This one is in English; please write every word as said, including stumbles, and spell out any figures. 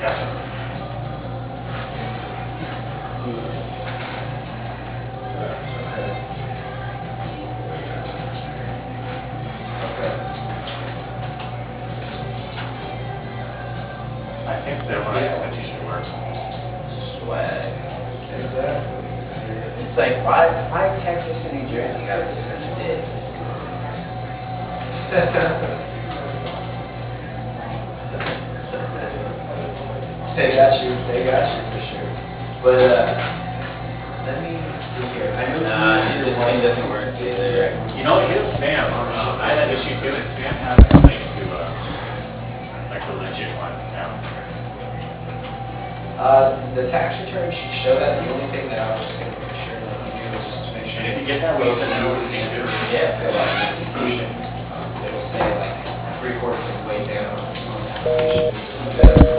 I think that when I sent you to work. Swag. Exactly. It's like, why, why Texas and New Jersey gotta be such dicks? They got you. They got you for sure. But, uh, let me see here. I know Nah, Tier this one thing doesn't work either. You know, it is spam. Um, I had an issue too, and spam has a link to, uh, like the legit one now. Uh, the tax return should show that. The only thing that I was just gonna make sure that you do is just to make sure. And if you get that little bit notification too. Yeah. Fill out an application. Um, it'll say like three quarters of the way down on the application.